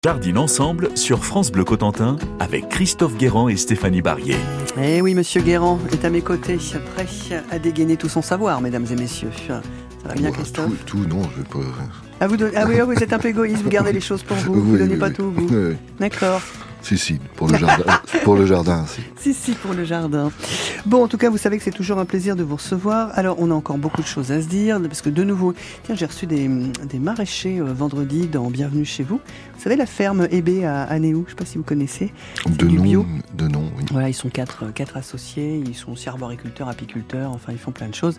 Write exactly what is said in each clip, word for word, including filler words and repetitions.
Jardine ensemble sur France Bleu Cotentin avec Christophe Guérand et Stéphanie Barrier. Eh oui, monsieur Guérand est à mes côtés, prêt à dégainer tout son savoir, mesdames et messieurs. Ça va bien, Moi, Christophe? tout, tout, non, je vais pas... Ah, vous, don... ah oui, vous êtes un peu égoïste, vous gardez les choses pour vous, vous ne oui, donnez oui, pas oui. tout, vous. Oui, oui. D'accord. Si, si, pour le jardin. pour le jardin, si. Si, si, pour le jardin. Bon, en tout cas, vous savez que c'est toujours un plaisir de vous recevoir. Alors, on a encore beaucoup de choses à se dire, parce que de nouveau, tiens, j'ai reçu des, des maraîchers euh, vendredi dans Bienvenue chez vous. Vous savez, la ferme Hébé à Anéou, je ne sais pas si vous connaissez. De du nom, bio. de nom, oui. Voilà, ils sont quatre, euh, quatre associés, ils sont aussi arboriculteurs, apiculteurs, enfin, ils font plein de choses.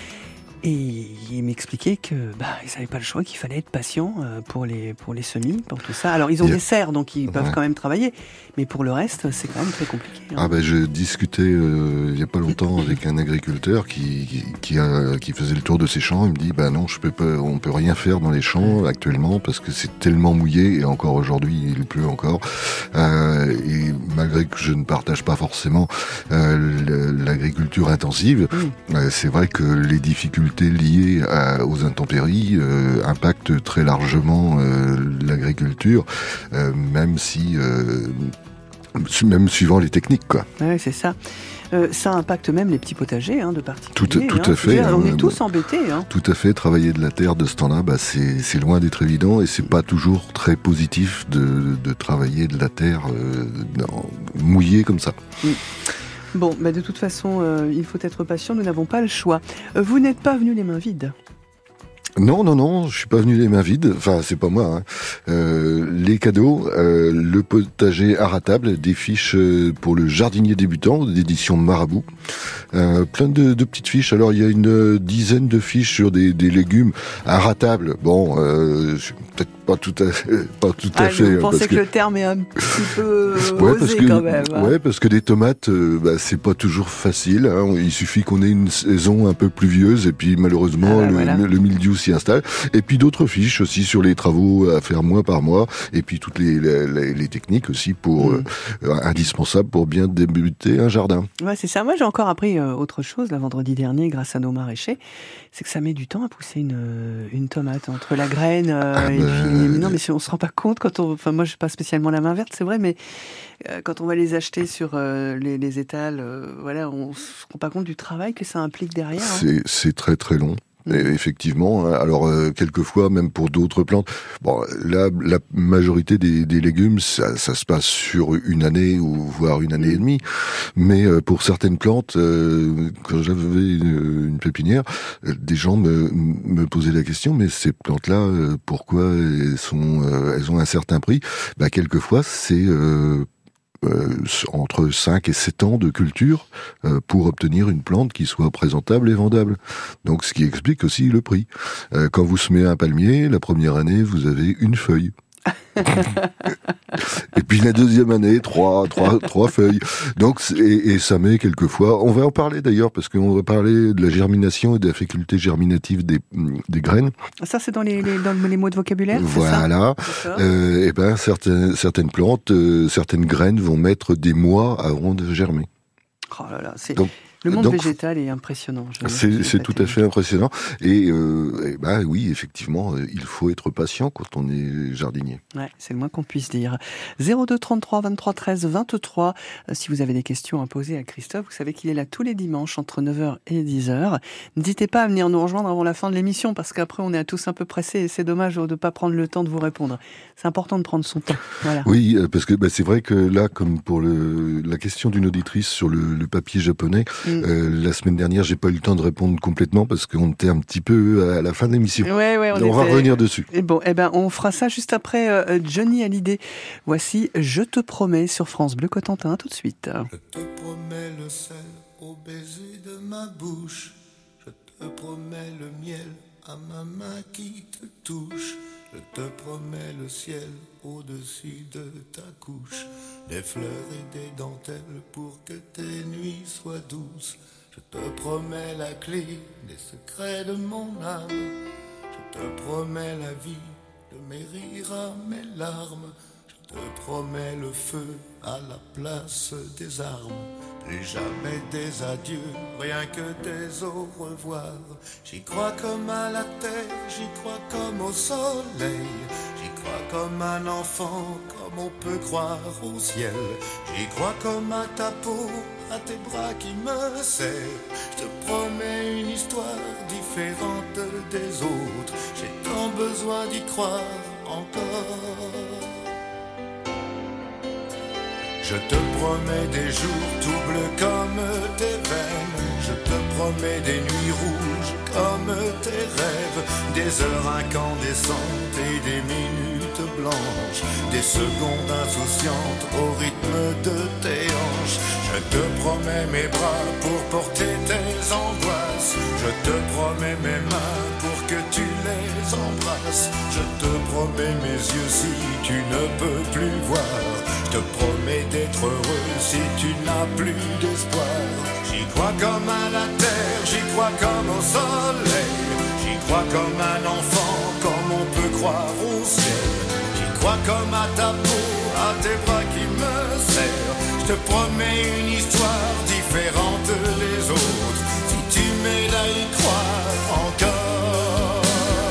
Et ils m'expliquaient que bah, ils n'avaient pas le choix, qu'il fallait être patient euh, pour les pour les semis, pour tout ça. Alors ils ont Yeah. des serres, donc ils peuvent Ouais. quand même travailler, mais pour le reste, c'est quand même très compliqué. Hein. Ah ben, je discutais euh, il y a pas longtemps avec un agriculteur qui qui, qui, a, qui faisait le tour de ses champs. Il me dit bah non, je peux pas, on peut rien faire dans les champs actuellement parce que c'est tellement mouillé et encore aujourd'hui il pleut encore. Euh, et malgré que je ne partage pas forcément euh, l'agriculture intensive, Mmh. euh, c'est vrai que les difficultés liées à, aux intempéries euh, impactent très largement euh, l'agriculture, euh, même si euh, même suivant les techniques, quoi. Ouais, c'est ça. Euh, ça impacte même les petits potagers hein, de particuliers. Tout, tout hein. à fait. On est hein, tous embêtés. Hein. Tout à fait. Travailler de la terre de ce temps-là, bah, c'est, c'est loin d'être évident et c'est pas toujours très positif de, de travailler de la terre euh, dans, mouillée comme ça. Mmh. Bon, bah de toute façon, euh, il faut être patient, nous n'avons pas le choix. Euh, vous n'êtes pas venu les mains vides. Non, non, non, je suis pas venu les mains vides. Enfin, c'est pas moi. Hein. Euh, les cadeaux, euh, le potager à ratable, des fiches euh, pour le jardinier débutant d'édition Marabout. Euh, plein de, de petites fiches. Alors, il y a une dizaine de fiches sur des, des légumes à ratable. Bon, euh, je suis peut-être pas tout à fait, pas tout à Ah, fait. vous pensez parce que, que le terme est un petit peu ouais, osé parce que, quand même. Hein. Ouais, parce que des tomates, euh, bah, c'est pas toujours facile. Hein. Il suffit qu'on ait une saison un peu pluvieuse et puis malheureusement Ah, bah, le, voilà. le mildiou s'y installe. Et puis d'autres fiches aussi sur les travaux à faire mois par mois. Et puis toutes les, les, les techniques aussi pour Mmh. euh, indispensables pour bien débuter un jardin. Ouais, c'est ça. Moi, j'ai encore appris euh, autre chose, là, vendredi dernier, grâce à nos maraîchers. C'est que ça met du temps à pousser une, euh, une tomate entre la graine euh, Ah, et bah, puis... Mais non, mais si on se rend pas compte quand on... Enfin, moi, je n'ai pas spécialement la main verte, c'est vrai, mais euh, quand on va les acheter sur euh, les, les étals, euh, voilà, on se rend pas compte du travail que ça implique derrière. Hein. C'est, c'est très très long. Et effectivement, alors euh, quelquefois même pour d'autres plantes. Bon, là, la majorité des, des légumes, ça, ça se passe sur une année ou voire une année et demie. Mais euh, pour certaines plantes, euh, quand j'avais une, une pépinière, euh, des gens me, me posaient la question, mais ces plantes-là, euh, pourquoi elles sont, euh, elles ont un certain prix? Bah quelquefois, c'est euh, Euh, entre cinq et sept ans de culture euh, pour obtenir une plante qui soit présentable et vendable. Donc ce qui explique aussi le prix. Euh, quand vous semez un palmier, la première année, vous avez une feuille. Et puis la deuxième année, trois, trois, trois feuilles. Donc, et, et ça met quelquefois. On va en parler d'ailleurs parce qu'on va parler de la germination et de la faculté germinative des, des graines. Ça, c'est dans les, les, dans les mots de vocabulaire, Voilà. c'est ça? Euh, et ben certaines, certaines plantes, euh, certaines graines vont mettre des mois avant de germer. Oh là là, c'est... Donc, Le monde Donc, végétal est impressionnant. Je c'est, c'est tout à fait impressionnant. Et, euh, et bah oui, effectivement, euh, il faut être patient quand on est jardinier. Ouais, c'est le moins qu'on puisse dire. zéro deux trente-trois vingt-trois treize vingt-trois. Euh, si vous avez des questions à poser à Christophe, vous savez qu'il est là tous les dimanches entre neuf heures et dix heures. N'hésitez pas à venir nous rejoindre avant la fin de l'émission parce qu'après on est tous un peu pressés et c'est dommage de ne pas prendre le temps de vous répondre. C'est important de prendre son temps. Voilà. Oui, euh, parce que bah, c'est vrai que là, comme pour le, la question d'une auditrice sur le, le papier japonais, mm. euh, la semaine dernière, j'ai pas eu le temps de répondre complètement parce qu'on était un petit peu à la fin de l'émission. Ouais, ouais, on, on était... va revenir dessus. Et bon, eh ben, on fera ça juste après euh, Johnny Hallyday. Voici Je te promets sur France Bleu Cotentin, tout de suite. Je te promets le sel au baiser de ma bouche. Je te promets le miel à ma main qui te touche. Je te promets le ciel au-dessus de ta couche. Des fleurs et des dentelles pour que tes nuits soient douces. Je te promets la clé des secrets de mon âme. Je te promets la vie de mes rires à mes larmes. Je te promets le feu à la place des armes. Plus jamais des adieux, rien que des au revoir. J'y crois comme à la terre, j'y crois comme au soleil. J'y crois comme un enfant, comme on peut croire au ciel. J'y crois comme à ta peau, à tes bras qui me serrent. Je te promets une histoire différente des autres. J'ai tant besoin d'y croire encore. Je te promets des jours tout bleus comme tes veines. Je te promets des nuits rouges comme tes rêves. Des heures incandescentes et des minutes blanches. Des secondes insouciantes au rythme de tes hanches. Je te promets mes bras pour porter tes angoisses. Je te promets mes mains pour que tu les embrasses. Je te promets mes yeux si tu ne peux plus voir. Je te promets d'être heureux si tu n'as plus d'espoir. J'y crois comme à la terre, j'y crois comme au soleil. J'y crois comme un enfant, comme on peut croire au ciel. J'y crois comme à ta peau, à tes bras qui me serrent. Je te promets une histoire différente des autres. Si tu m'aides à y croire encore.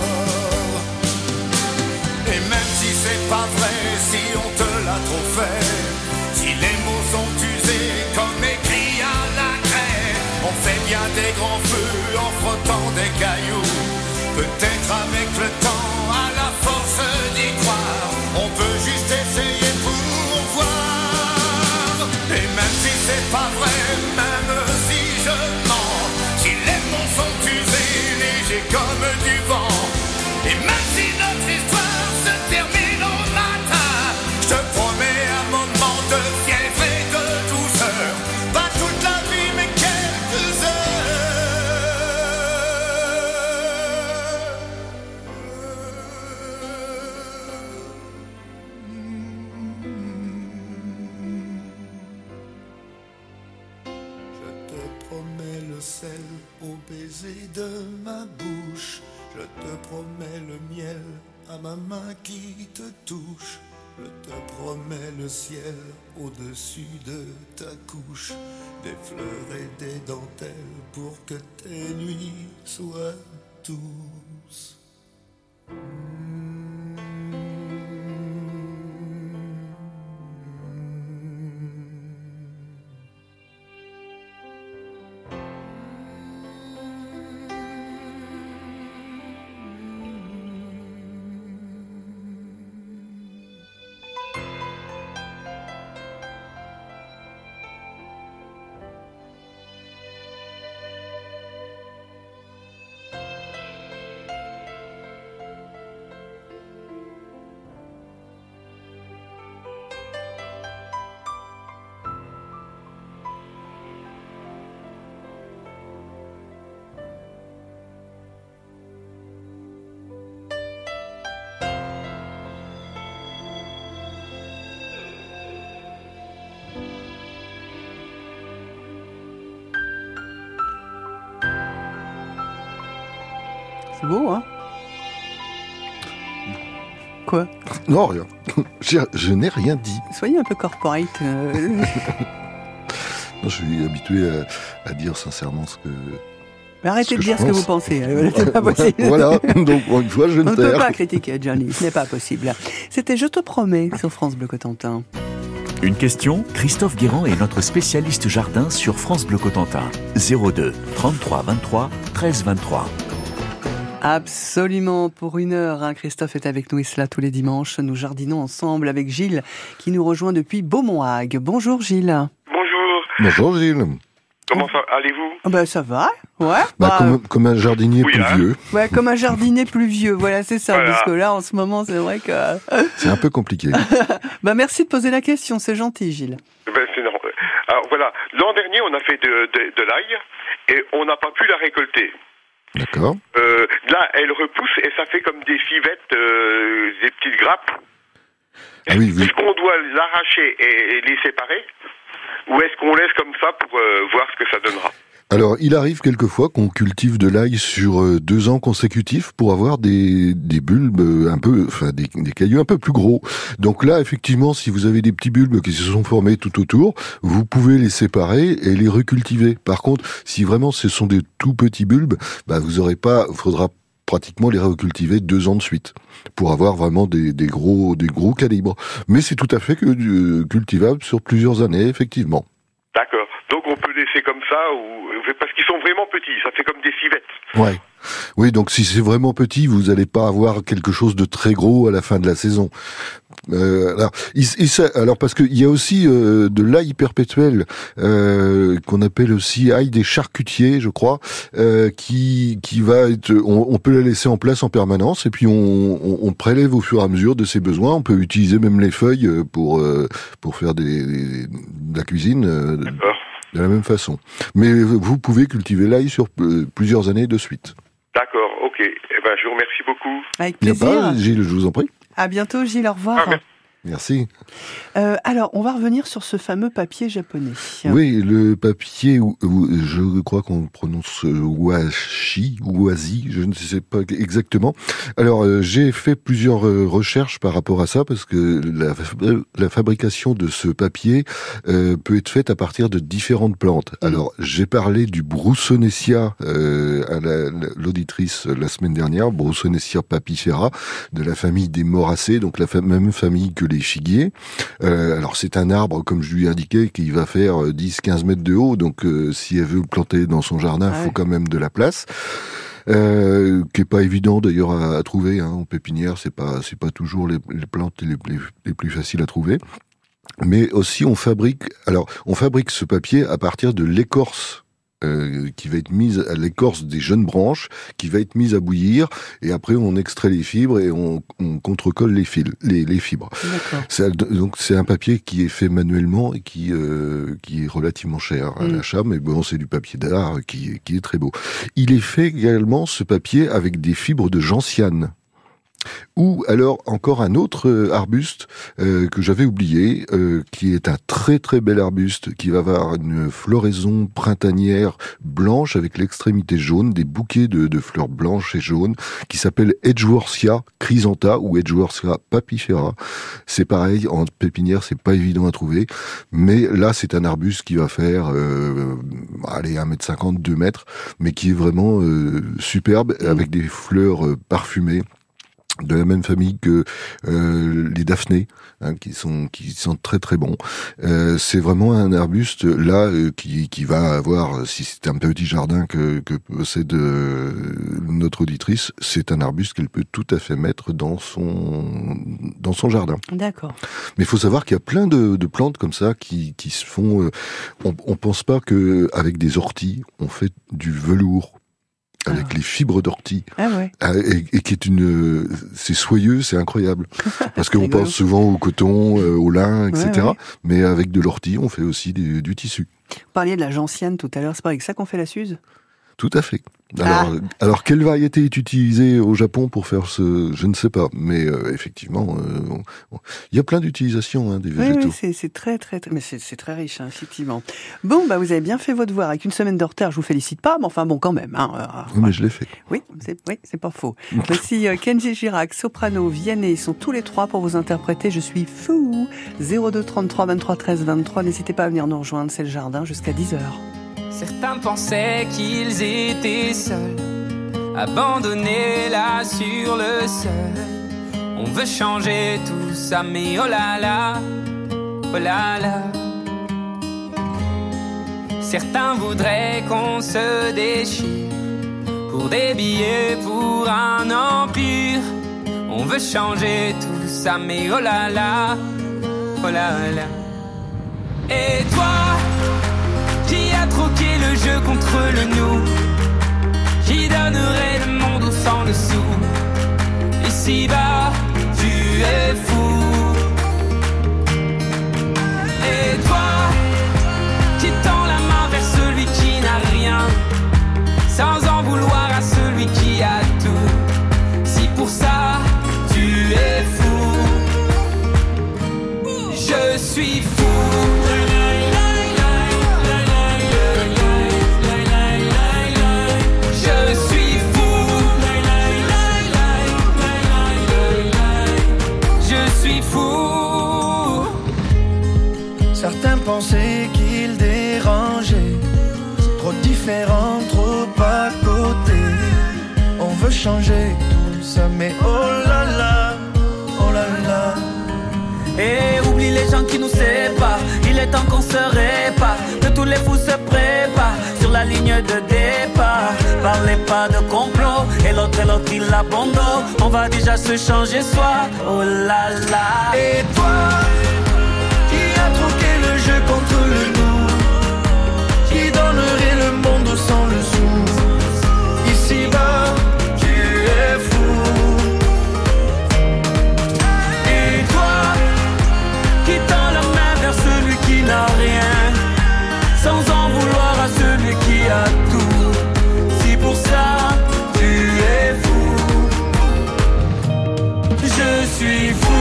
Et même si c'est pas vrai, si on te l'a trop fait, si les mots sont usés comme écrits à la craie, on fait bien des grands feux en frottant des cailloux. Peut-être avec le temps, à la force d'y croire, on peut juste essayer pour voir. Et même si c'est pas vrai, même si je mens, si les mots sont usés, légers comme du vent, et même si notre histoire se termine au matin, je te promets un moment de fièvre et de douceur. Pas toute la vie mais quelques heures. Je te promets le sel au baiser de ma bouche. Je te promets le miel à ma main qui te touche. Je te promets le ciel au-dessus de ta couche. Des fleurs et des dentelles pour que tes nuits soient douces. C'est beau, hein? Quoi? Non, rien. Je, je n'ai rien dit. Soyez un peu corporate. Euh... Non, je suis habitué à, à dire sincèrement ce que... Mais arrêtez ce de que dire je ce que pense. vous pensez. Euh, c'est pas possible. Voilà, donc une fois je On ne ne peut perds. pas critiquer Johnny, ce n'est pas possible. C'était Je te promets sur France Bleu Cotentin. Une question, Christophe Guérand est notre spécialiste jardin sur France Bleu Cotentin. zéro deux trente-trois vingt-trois treize vingt-trois. Absolument, pour une heure, hein, Christophe est avec nous et cela tous les dimanches. Nous jardinons ensemble avec Gilles qui nous rejoint depuis Beaumont-Hague. Bonjour Gilles. Bonjour, Bonjour Gilles. comment ça allez-vous? Ah ben ça va, ouais. Bah, Bah, comme, comme un jardinier oui, pluvieux. ouais, comme un jardinier pluvieux, voilà, c'est ça. Voilà. Parce que là, en ce moment, c'est vrai que... C'est un peu compliqué. bah merci de poser la question, c'est gentil Gilles. Ben, c'est normal. Alors voilà, l'an dernier on a fait de, de, de l'ail et on n'a pas pu la récolter. D'accord. Euh, là elle repousse et ça fait comme des fivettes, euh, des petites grappes. Ah oui, oui. Est-ce qu'on doit l'arracher et, et les séparer ou est-ce qu'on laisse comme ça pour euh, voir ce que ça donnera? Alors, il arrive quelquefois qu'on cultive de l'ail sur euh, deux ans consécutifs pour avoir des, des bulbes un peu, enfin des, des cailloux un peu plus gros. Donc là, effectivement, si vous avez des petits bulbes qui se sont formés tout autour, vous pouvez les séparer et les recultiver. Par contre, si vraiment ce sont des tout petits bulbes, bah vous aurez pas, faudra pratiquement les recultiver deux ans de suite pour avoir vraiment des, des gros des gros calibres. Mais c'est tout à fait que, euh, cultivable sur plusieurs années, effectivement. D'accord. Donc on peut laisser comme ça, ou parce qu'ils sont vraiment petits, ça fait comme des civettes. Ouais. Oui, donc si c'est vraiment petit, vous n'allez pas avoir quelque chose de très gros à la fin de la saison. Euh, alors, il, il, alors parce qu'il y a aussi euh, de l'ail perpétuel euh, qu'on appelle aussi ail des charcutiers, je crois, euh, qui qui va être, on, on peut la laisser en place en permanence et puis on, on, on prélève au fur et à mesure de ses besoins. On peut utiliser même les feuilles pour euh, pour faire des, des de la cuisine euh, de, de la même façon. Mais vous pouvez cultiver l'ail sur euh, plusieurs années de suite. D'accord, ok. Eh ben, je vous remercie beaucoup. Avec plaisir. Il n'y a pas, Gilles, je vous en prie. À bientôt, Gilles. Au revoir. Ah, merci. Euh, alors, on va revenir sur ce fameux papier japonais. Oui, le papier, je crois qu'on prononce washi, washi, je ne sais pas exactement. Alors, euh, j'ai fait plusieurs euh, recherches par rapport à ça, parce que la, la fabrication de ce papier euh, peut être faite à partir de différentes plantes. Mmh. Alors, j'ai parlé du Broussonesia euh, à la, l'auditrice la semaine dernière, Broussonesia papifera, de la famille des Moracées, donc la fa- même famille que les figuiers. Euh, alors c'est un arbre, comme je lui ai indiqué, qui va faire dix à quinze mètres de haut, donc euh, si elle veut le planter dans son jardin, il ah ouais. faut quand même de la place. Euh, qui est pas évident d'ailleurs à, à trouver hein, en pépinière, c'est pas c'est pas toujours les, les plantes les, les, les plus faciles à trouver. Mais aussi on fabrique, alors on fabrique ce papier à partir de l'écorce. Euh, qui va être mise à l'écorce des jeunes branches, qui va être mise à bouillir, et après on extrait les fibres et on, on contrecolle les fils, les, les fibres. C'est, donc c'est un papier qui est fait manuellement et qui euh, qui est relativement cher à mmh. l'achat, mais bon c'est du papier d'art qui qui est très beau. Il est fait également ce papier avec des fibres de gentiane. Ou alors encore un autre euh, arbuste euh, que j'avais oublié, euh, qui est un très très bel arbuste, qui va avoir une floraison printanière blanche avec l'extrémité jaune, des bouquets de, de fleurs blanches et jaunes, qui s'appelle Edgeworthia chrysantha ou Edgeworthia papifera. C'est pareil, en pépinière c'est pas évident à trouver, mais là c'est un arbuste qui va faire euh, allez un mètre cinquante, deux mètres, mais qui est vraiment euh, superbe, avec des fleurs euh, parfumées, de la même famille que euh, les daphnées, hein, qui sont qui sont très très bons. Euh, c'est vraiment un arbuste là euh, qui qui va avoir, si c'est un petit jardin que que possède euh, notre auditrice, c'est un arbuste qu'elle peut tout à fait mettre dans son dans son jardin. D'accord. Mais il faut savoir qu'il y a plein de, de plantes comme ça qui qui se font. Euh, on on pense pas que avec des orties on fait du velours. Avec ah. les fibres d'ortie, ah ouais. et, et qui est une, c'est soyeux, c'est incroyable. Parce qu'on pense souvent au coton, euh, au lin, et cetera. Ouais, ouais. Mais avec de l'ortie, on fait aussi du, du tissu. Vous parliez de la gentiane tout à l'heure, c'est pas avec ça qu'on fait la suze ? Tout à fait. Alors, ah. alors, quelle variété est utilisée au Japon pour faire ce... Je ne sais pas, mais euh, effectivement, euh, on, on... il y a plein d'utilisations hein, des végétaux. Oui, oui c'est, c'est très, très, très... Mais c'est, c'est très riche, hein, effectivement. Bon, bah, vous avez bien fait votre devoir. Avec une semaine de retard, je vous félicite pas, mais enfin bon, quand même. Hein, euh, oui, mais je l'ai fait. Oui, c'est, oui, c'est pas faux. Voici euh, Kenji Girac, soprano, Vianney, sont tous les trois pour vous interpréter Je suis fou. zéro deux trente-trois vingt-trois treize vingt-trois. N'hésitez pas à venir nous rejoindre, c'est le jardin jusqu'à dix heures. Certains pensaient qu'ils étaient seuls, abandonnés là sur le sol. On veut changer tout ça, mais oh là là, oh là là. Certains voudraient qu'on se déchire pour des billets, pour un empire. On veut changer tout ça, mais oh là là, oh là là. Et toi, qui a troqué le jeu contre le nous, qui donnerait le monde au sang dessous. Ici-bas, tu es fou. Et toi, qui tend la main vers celui qui n'a rien, sans en vouloir à celui qui a tout. Si pour ça, tu es fou, je suis fou. Certains pensaient qu'ils dérangeaient, trop différents, trop à côté. On veut changer tout ça, mais oh là là, oh là là. Et oublie les gens qui nous séparent. Il est temps qu'on se répare, que tous les fous se préparent sur la ligne de départ. Parlez pas de complot, et l'autre et l'autre il abandonne. On va déjà se changer soi, oh là là. Et toi, qui a troqué le jeu contre le nous, qui donnerait le monde sans le sou. Ici-bas, tu es fou. Et toi, qui tend la main vers celui qui n'a rien, sans en vouloir à celui qui a tout. Si pour ça, tu es fou, je suis fou.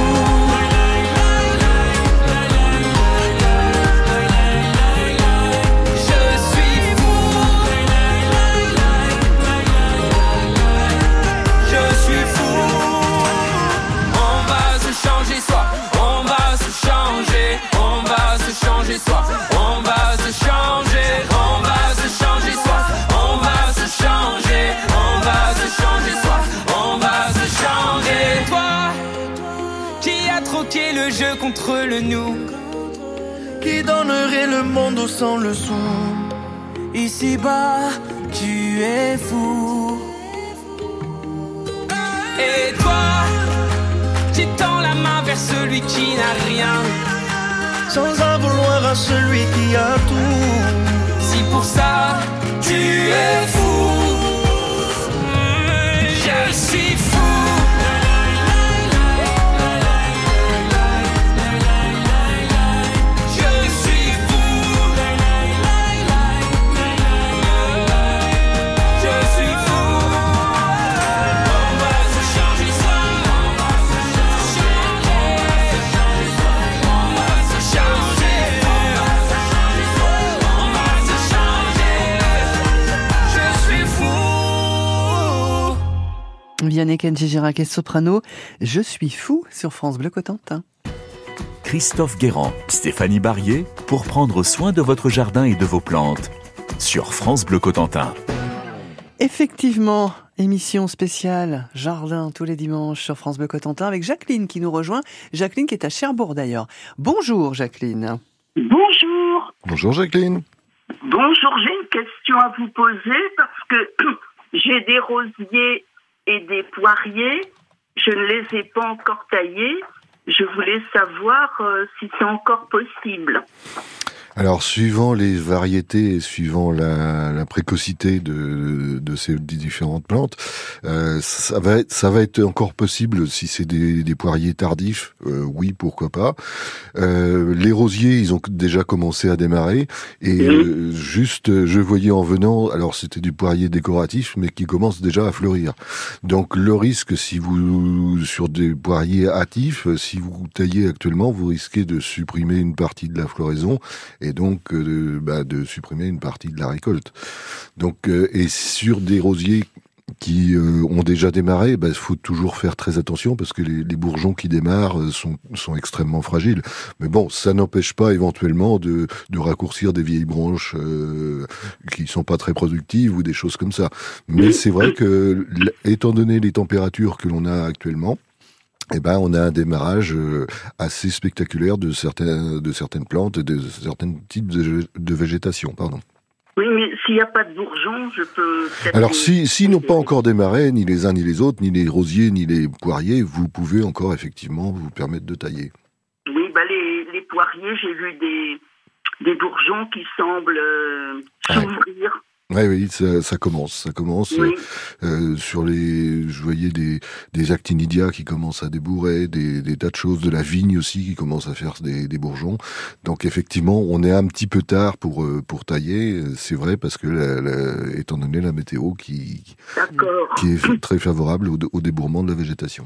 Soi. On va se changer, on va se changer soi. On va se changer, on va se changer soi. On va se changer. Toi, qui a troqué le jeu contre le nous, qui donnerait le monde sans le sou. Ici-bas, tu es fou. Et toi, qui tends la main vers celui qui n'a rien, sans en vouloir à celui qui a tout. Si pour ça, tu es fou, je suis fou. Je suis fou. Je suis fou. On va se changer soi. On va se changer. On va se changer. On va se changer. Je suis fou. Vianney Kenji Girac et soprano, Je suis fou sur France Bleu Cotentin. Christophe Guérand, Stéphanie Barrier, pour prendre soin de votre jardin et de vos plantes. Sur France Bleu Cotentin. Effectivement, émission spéciale Jardin tous les dimanches sur France Bleu Cotentin avec Jacqueline qui nous rejoint. Jacqueline qui est à Cherbourg d'ailleurs. Bonjour Jacqueline. Bonjour. Bonjour Jacqueline. Bonjour, j'ai une question à vous poser parce que j'ai des rosiers et des poiriers. Je ne les ai pas encore taillés. Je voulais savoir euh, si c'est encore possible. Alors, suivant les variétés et suivant la, la précocité de, de ces différentes plantes, euh, ça va être, ça va être encore possible si c'est des, des poiriers tardifs. Euh, oui, pourquoi pas. Euh, les rosiers, ils ont déjà commencé à démarrer et euh, juste, je voyais en venant, alors c'était du poirier décoratif, mais qui commence déjà à fleurir. Donc, le risque, si vous sur des poiriers hâtifs, si vous taillez actuellement, vous risquez de supprimer une partie de la floraison. Et donc euh, bah, de supprimer une partie de la récolte. Donc euh, et sur des rosiers qui euh, ont déjà démarré, il bah, faut toujours faire très attention parce que les, les bourgeons qui démarrent sont, sont extrêmement fragiles. Mais bon, ça n'empêche pas éventuellement de, de raccourcir des vieilles branches euh, qui sont pas très productives ou des choses comme ça. Mais c'est vrai que, étant donné les températures que l'on a actuellement, eh ben, on a un démarrage assez spectaculaire de certaines, de certaines plantes et de certains types de, de végétation, pardon. Oui, mais s'il n'y a pas de bourgeons, je peux... Alors, si, s'ils n'ont pas encore démarré, ni les uns ni les autres, ni les rosiers, ni les poiriers, vous pouvez encore effectivement vous permettre de tailler. Oui, bah, les, les poiriers, j'ai vu des, des bourgeons qui semblent euh, s'ouvrir. Ouais. Oui, oui, ça, ça commence, ça commence. Oui. Euh, sur les, je voyais des, des actinidia qui commencent à débourrer, des, des tas de choses, de la vigne aussi qui commence à faire des, des bourgeons. Donc effectivement, on est un petit peu tard pour pour tailler. C'est vrai parce que la, la, étant donné la météo qui D'accord. qui est très favorable au, au débourrement de la végétation.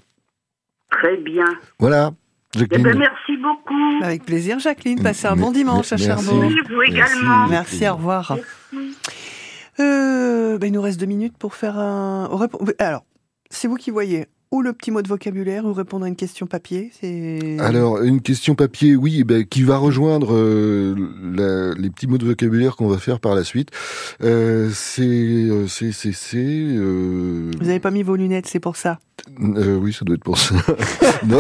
Très bien. Voilà. Jacqueline. Eh ben, merci beaucoup. Avec plaisir Jacqueline, passez un bon dimanche à Merci. Cherbourg. Oui, vous également. Merci, merci, au revoir. Merci. Euh, ben il nous reste deux minutes pour faire un... Alors, c'est vous qui voyez. ou le petit mot de vocabulaire, ou répondre à une question papier, c'est... Alors, une question papier, oui, eh ben, qui va rejoindre euh, la, les petits mots de vocabulaire qu'on va faire par la suite. Euh, c'est, c'est, c'est, c'est... Euh... Vous n'avez pas mis vos lunettes, c'est pour ça. Euh, oui, ça doit être pour ça. Non,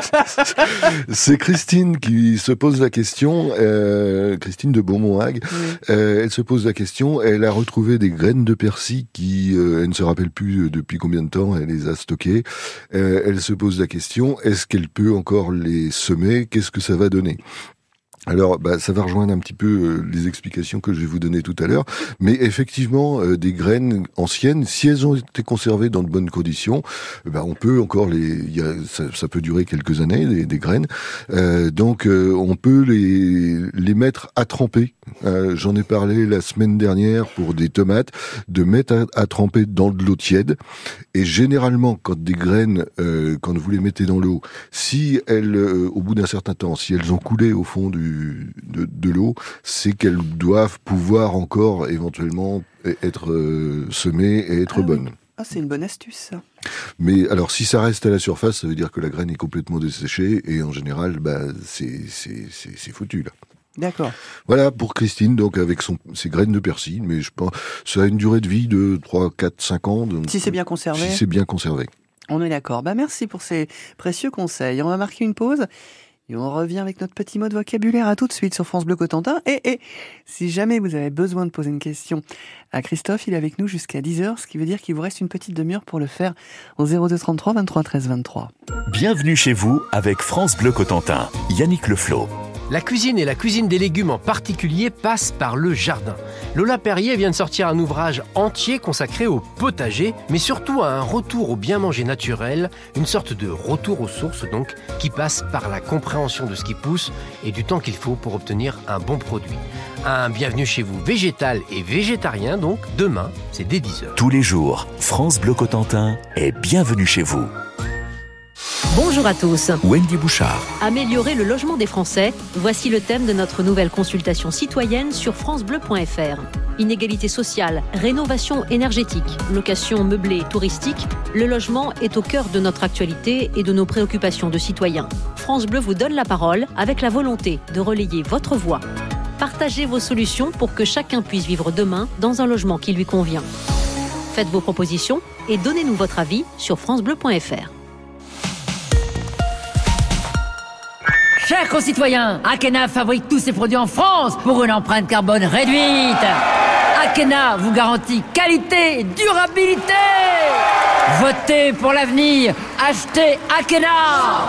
c'est Christine qui se pose la question, euh, Christine de Beaumont-Hague. Oui. Euh, elle se pose la question, elle a retrouvé des graines de persil qui, euh, elle ne se rappelle plus depuis combien de temps elle les a stockées. Euh, elle se pose la question, est-ce qu'elle peut encore les semer? Qu'est-ce que ça va donner? Alors, bah, ça va rejoindre un petit peu euh, les explications que je vais vous donner tout à l'heure. Mais effectivement, euh, des graines anciennes, si elles ont été conservées dans de bonnes conditions, bah, on peut encore les. Il y a, ça, ça peut durer quelques années, des, des graines. Euh, donc, euh, on peut les les mettre à tremper. Euh, j'en ai parlé la semaine dernière pour des tomates, de mettre à, à tremper dans de l'eau tiède. Et généralement, quand des graines, euh, quand vous les mettez dans l'eau, si elles, euh, au bout d'un certain temps, si elles ont coulé au fond du De, de l'eau, c'est qu'elles doivent pouvoir encore éventuellement être euh, semées et être ah, bonnes. Oui. Ah, c'est une bonne astuce, ça. Mais alors, si ça reste à la surface, ça veut dire que la graine est complètement desséchée et en général, bah, c'est, c'est, c'est, c'est foutu, là. D'accord. Voilà pour Christine, donc avec son, ses graines de persil, mais je pense ça a une durée de vie de trois, quatre, cinq ans. Donc, si c'est bien conservé. Si c'est bien conservé. On est d'accord. Bah, merci pour ces précieux conseils. On va marquer une pause. Et on revient avec notre petit mot de vocabulaire. À tout de suite sur France Bleu Cotentin. Et, et si jamais vous avez besoin de poser une question à Christophe, il est avec nous jusqu'à dix heures, ce qui veut dire qu'il vous reste une petite demi-heure pour le faire au zéro deux trente-trois vingt-trois treize vingt-trois. Bienvenue chez vous avec France Bleu Cotentin. Yannick Leflot. La cuisine et la cuisine des légumes en particulier passent par le jardin. Lola Perrier vient de sortir un ouvrage entier consacré au potager, mais surtout à un retour au bien manger naturel, une sorte de retour aux sources donc, qui passe par la compréhension de ce qui pousse et du temps qu'il faut pour obtenir un bon produit. Un bienvenue chez vous végétal et végétarien donc, demain, c'est dès dix heures. Tous les jours, France Bleu Cotentin est bienvenue chez vous. Bonjour à tous. Wendy Bouchard. Améliorer le logement des Français, voici le thème de notre nouvelle consultation citoyenne sur francebleu point f r. Inégalité sociale, rénovation énergétique, location meublée touristique, le logement est au cœur de notre actualité et de nos préoccupations de citoyens. France Bleu vous donne la parole avec la volonté de relayer votre voix. Partagez vos solutions pour que chacun puisse vivre demain dans un logement qui lui convient. Faites vos propositions et donnez-nous votre avis sur francebleu point f r. Chers concitoyens, Akena fabrique tous ses produits en France pour une empreinte carbone réduite. Akena vous garantit qualité et durabilité. Votez pour l'avenir. Achetez Akena.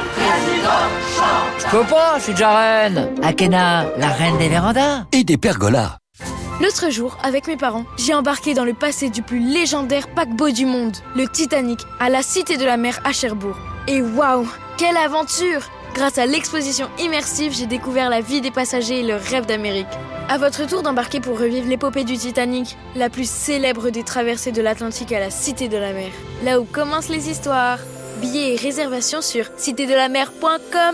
Je peux pas, je suis déjà reine. Akena, la reine des vérandas. Et des pergolas. L'autre jour, avec mes parents, j'ai embarqué dans le passé du plus légendaire paquebot du monde, le Titanic, à la Cité de la Mer à Cherbourg. Et waouh, quelle aventure! Grâce à l'exposition immersive, j'ai découvert la vie des passagers et leur rêve d'Amérique. À votre tour d'embarquer pour revivre l'épopée du Titanic, la plus célèbre des traversées de l'Atlantique à la Cité de la Mer. Là où commencent les histoires. Billets et réservations sur cité de la mer point com.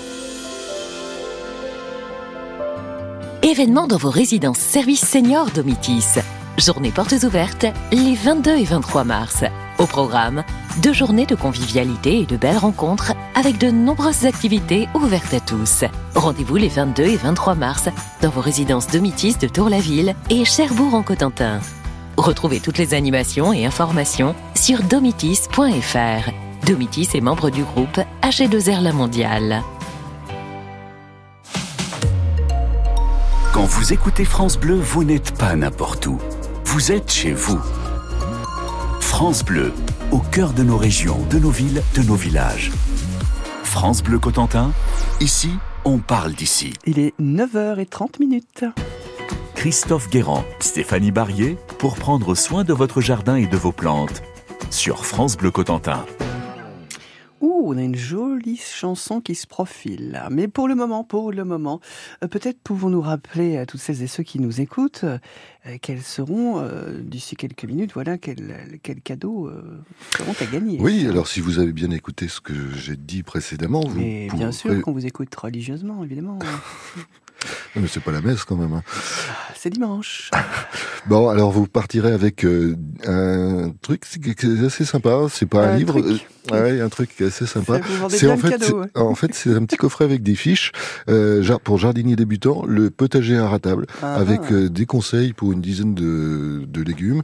Événement dans vos résidences services seniors Domitis. Journée portes ouvertes les vingt-deux et vingt-trois mars. Au programme, deux journées de convivialité et de belles rencontres avec de nombreuses activités ouvertes à tous. Rendez-vous les vingt-deux et vingt-trois mars dans vos résidences Domitis de Tour-la-Ville et Cherbourg en Cotentin. Retrouvez toutes les animations et informations sur domitis point f r. Domitis est membre du groupe H deux R La Mondiale. Quand vous écoutez France Bleu, vous n'êtes pas n'importe où. Vous êtes chez vous. France Bleu, au cœur de nos régions, de nos villes, de nos villages. France Bleu Cotentin, ici, on parle d'ici. Il est neuf heures trente minutes. Christophe Guérand, Stéphanie Barrier, pour prendre soin de votre jardin et de vos plantes. Sur France Bleu Cotentin. Ouh, on a une jolie chanson qui se profile là. Mais pour le moment, pour le moment, euh, peut-être pouvons-nous rappeler à toutes celles et ceux qui nous écoutent euh, quels seront, euh, d'ici quelques minutes, voilà, quels quel cadeaux euh, seront à gagner. Oui, alors si vous avez bien écouté ce que j'ai dit précédemment... vous Mais bien sûr pré... qu'on vous écoute religieusement, évidemment. Non, mais c'est pas la messe quand même. Hein. C'est dimanche. Bon, alors vous partirez avec euh, un truc c'est assez sympa. C'est pas un, un livre. Truc. Ah ouais, un truc assez sympa. Vous vendez C'est plein en de fait, cadeaux, ouais. c'est, en fait, c'est un petit coffret avec des fiches euh, jar- pour jardiniers débutants, le potager inratable, Ah, avec ah. euh, des conseils pour une dizaine de, de légumes,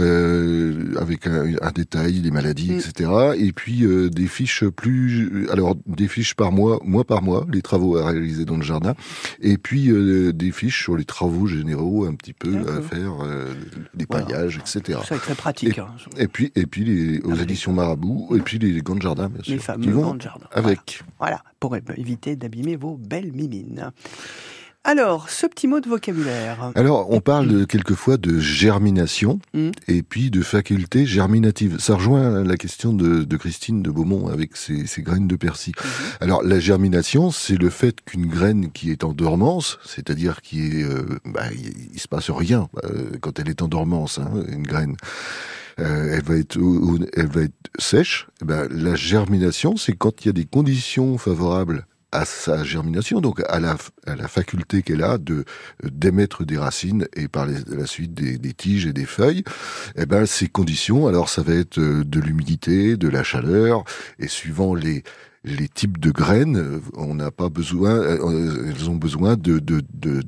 euh, avec un, un détail, les maladies, Mm. et cetera. Et puis euh, des fiches plus, alors des fiches par mois, mois par mois, les travaux à réaliser dans le jardin, et puis euh, des fiches sur les travaux généraux, un petit peu D'accord. à faire, euh, des Voilà. paillages, et cetera. Tout ça est très pratique. Et, hein. et puis, et puis les, aux Avec éditions Marabout, et puis les, les gants de jardin, bien sûr. Les qui fameux vont gants de jardin. avec. Voilà, pour é- éviter d'abîmer vos belles mimines. Alors, ce petit mot de vocabulaire. Alors, on parle de, quelquefois de germination Mm. et puis de faculté germinative. Ça rejoint la question de, de Christine de Beaumont avec ses, ses graines de persil. Mm-hmm. Alors, la germination, c'est le fait qu'une graine qui est en dormance, c'est-à-dire qui est, euh, bah, il, il se passe rien euh, quand elle est en dormance, hein, une graine. Euh, elle va être, au- au- elle va être sèche. Eh ben, la germination, c'est quand il y a des conditions favorables à sa germination, donc à la, à la faculté qu'elle a de d'émettre des racines et par les- la suite des, des tiges et des feuilles. Eh ben, ces conditions, alors ça va être euh, de l'humidité, de la chaleur, et suivant les les types de graines, euh, on n'a pas besoin, euh, elles ont besoin de, de, de,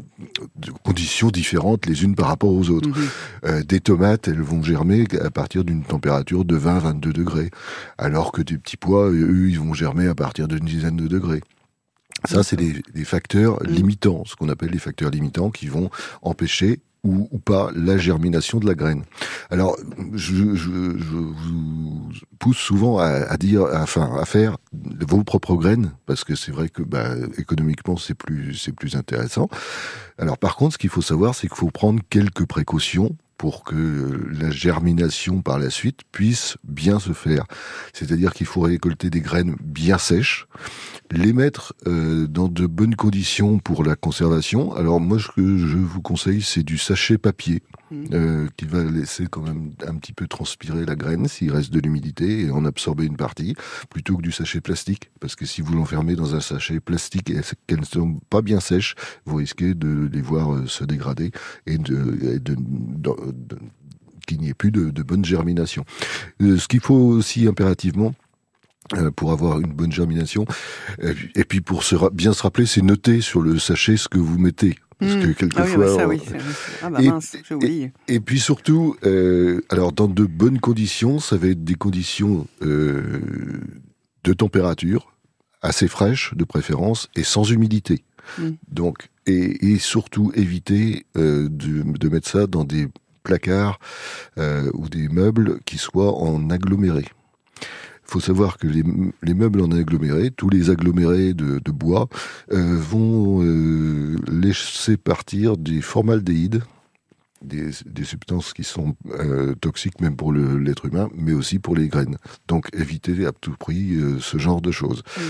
de conditions différentes les unes par rapport aux autres. Mhm. Euh, des tomates, elles vont germer à partir d'une température de vingt à vingt-deux degrés, alors que des petits pois, eux, ils vont germer à partir d'une dizaine de degrés. Ça, c'est des, des facteurs limitants, ce qu'on appelle les facteurs limitants qui vont empêcher ou, ou pas la germination de la graine. Alors, je, je, je vous pousse souvent à, à dire, à, enfin, à faire vos propres graines, parce que c'est vrai que bah, économiquement, c'est plus, c'est plus intéressant. Alors, par contre, ce qu'il faut savoir, c'est qu'il faut prendre quelques précautions pour que la germination par la suite puisse bien se faire. C'est-à-dire qu'il faut récolter des graines bien sèches, les mettre euh, dans de bonnes conditions pour la conservation. Alors moi, ce que je vous conseille, c'est du sachet papier, euh, qui va laisser quand même un petit peu transpirer la graine s'il reste de l'humidité et en absorber une partie, plutôt que du sachet plastique. Parce que si vous l'enfermez dans un sachet plastique et qu'elles ne sont pas bien sèches, vous risquez de les voir euh, se dégrader et de, et de, de, de qu'il n'y ait plus de, de bonne germination. Euh, ce qu'il faut aussi impérativement, euh, pour avoir une bonne germination, et puis, et puis pour se ra- bien se rappeler, c'est noter sur le sachet ce que vous mettez. Parce Mmh. que Ah oui, quelquefois... bah ça, on- oui. c'est- Ah bah et, mince, j'ai oublié. et, et puis surtout, euh, alors dans de bonnes conditions, ça va être des conditions euh, de température, assez fraîches de préférence, et sans humidité. Mm. Donc, et, et surtout éviter euh, de, de mettre ça dans des placards euh, ou des meubles qui soient en aggloméré. Il faut savoir que les, les meubles en aggloméré, tous les agglomérés de, de bois, euh, vont euh, laisser partir des formaldéhydes, des, des substances qui sont euh, toxiques même pour le, l'être humain, mais aussi pour les graines. Donc évitez à tout prix euh, ce genre de choses. Mm.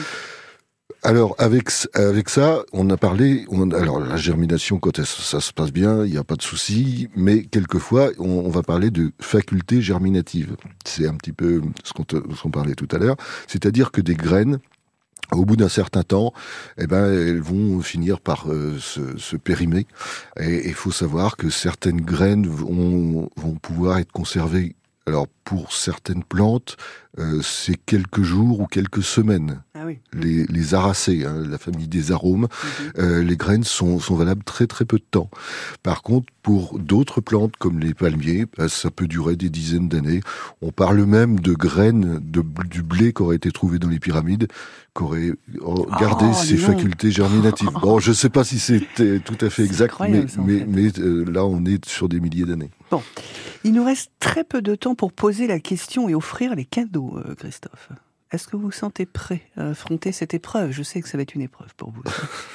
Alors avec avec ça, on a parlé. On, alors la germination, quand elle, ça se passe bien, il n'y a pas de souci. Mais quelquefois, on, on va parler de faculté germinative. C'est un petit peu ce qu'on, te, ce qu'on parlait tout à l'heure. C'est-à-dire que des graines, au bout d'un certain temps, eh ben, elles vont finir par euh, se, se périmer. Et il faut savoir que certaines graines vont, vont pouvoir être conservées. Alors pour certaines plantes, euh, c'est quelques jours ou quelques semaines. Ah oui. Les, les aracées, hein, la famille des arômes, mm-hmm. euh, les graines sont, sont valables très très peu de temps. Par contre, pour d'autres plantes comme les palmiers, bah, ça peut durer des dizaines d'années. On parle même de graines de, du blé qui aurait été trouvé dans les pyramides, qui aurait gardé oh, ses facultés germinatives. Bon, je ne sais pas si c'était tout à fait exact, mais, ça, mais, fait. mais euh, là, on est sur des milliers d'années. Bon, il nous reste très peu de temps pour poser la question et offrir les cadeaux, euh, Christophe. Est-ce que vous vous sentez prêt à affronter cette épreuve ? Je sais que ça va être une épreuve pour vous.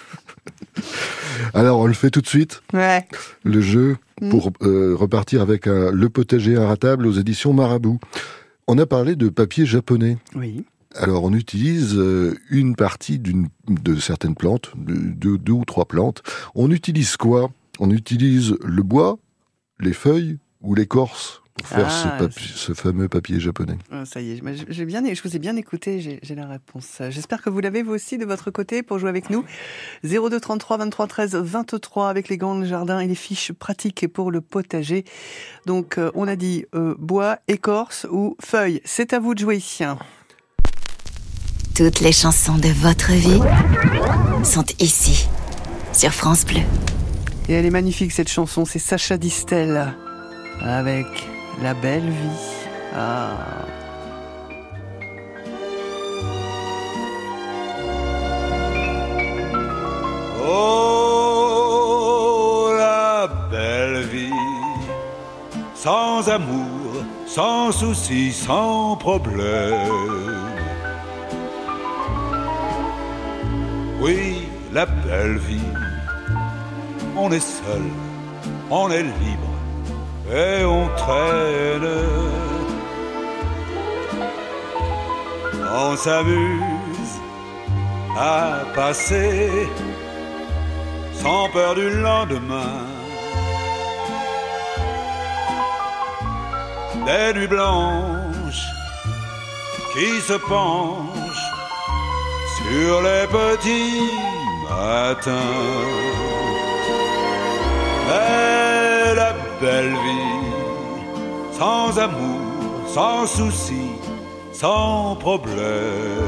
Alors, on le fait tout de suite. Ouais. Le jeu mmh. pour euh, repartir avec un, le potager inratable aux éditions Marabout. On a parlé de papier japonais. Oui. Alors, on utilise euh, une partie d'une, de certaines plantes, de, de deux ou trois plantes. On utilise quoi ? On utilise le bois, les feuilles ou l'écorce pour faire Ah, ce, papier, ce fameux papier japonais. Ah, ça y est, j'ai bien, je vous ai bien écouté, j'ai, j'ai la réponse. J'espère que vous l'avez vous aussi de votre côté pour jouer avec nous. zéro deux trente-trois vingt-trois treize vingt-trois avec les gants de jardin et les fiches pratiques pour le potager. Donc euh, on a dit euh, bois, écorce ou feuilles. C'est à vous de jouer. Toutes les chansons de votre vie sont ici, sur France Bleu. Et elle est magnifique cette chanson, c'est Sacha Distel avec La Belle Vie. Ah. Oh, la belle vie, sans amour, sans souci, sans problème. Oui, la belle vie, on est seul, on est libre et on traîne. On s'amuse à passer sans peur du lendemain. Des nuits blanches qui se penchent sur les petits matins. Mais la belle vie, sans amour, sans souci, sans problème.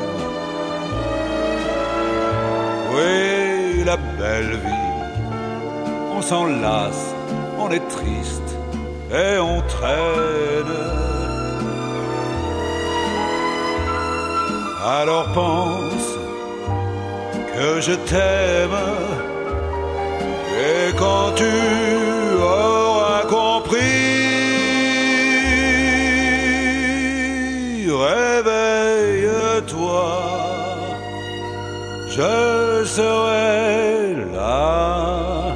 Oui, la belle vie, on s'en lasse, on est triste et on traîne. Alors pense que je t'aime, et quand tu auras compris, réveille-toi, je serai là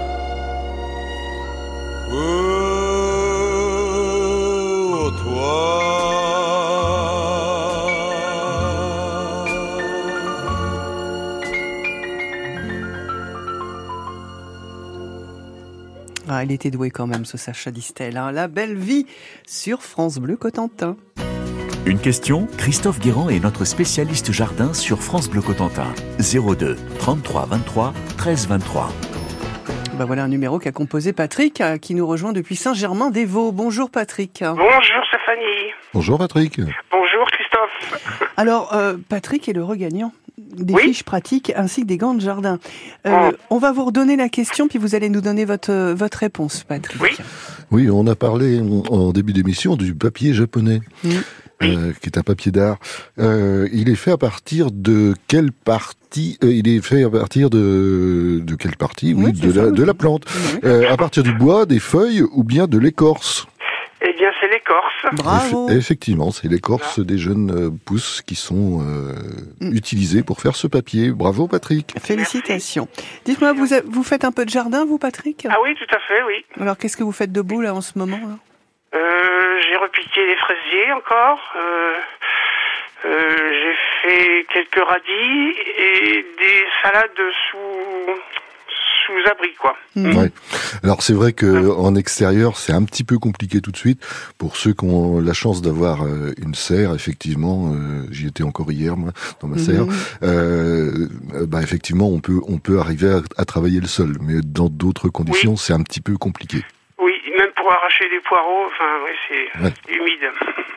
pour toi. Ah, il était doué quand même, ce Sacha Distel. Hein. La Belle Vie sur France Bleu Cotentin. Une question, Christophe Guérand est notre spécialiste jardin sur France Bleu Cotentin. zéro deux trente-trois vingt-trois treize vingt-trois. Ben voilà un numéro qu'a composé Patrick, qui nous rejoint depuis Saint-Germain-des-Vaux. Bonjour Patrick. Bonjour Stéphanie. Bonjour Patrick. Bonjour Christophe. Alors euh, Patrick est le regagnant des oui. fiches pratiques ainsi que des gants de jardin. Euh, oh. On va vous redonner la question puis vous allez nous donner votre, votre réponse Patrick. Oui. Oui, on a parlé en début d'émission du papier japonais. Mmh. Euh, qui est un papier d'art. Euh, il est fait à partir de quelle partie euh, Il est fait à partir de de quelle partie Oui, oui de, la, de la plante. Oui. Euh, à partir du bois, des feuilles ou bien de l'écorce Eh bien, c'est l'écorce. Bravo. Eff- effectivement, c'est l'écorce ah. des jeunes euh, pousses qui sont euh, mm. utilisées pour faire ce papier. Bravo, Patrick. Félicitations. Merci. Dites-moi, vous, a, vous faites un peu de jardin, vous, Patrick ? Ah oui, tout à fait, oui. Alors, qu'est-ce que vous faites de beau, là, en ce moment là euh, J'ai repiqué les fraisiers encore. Euh, euh, j'ai fait quelques radis et des salades sous... sous abri, quoi. Mmh. Ouais. Alors c'est vrai que mmh. en extérieur c'est un petit peu compliqué tout de suite. Pour ceux qui ont la chance d'avoir euh, une serre, effectivement, euh, j'y étais encore hier moi dans ma mmh. serre. Euh, bah effectivement on peut on peut arriver à, à travailler le sol, mais dans d'autres conditions oui. c'est un petit peu compliqué. Oui, même pour arracher des poireaux, enfin oui c'est ouais. humide.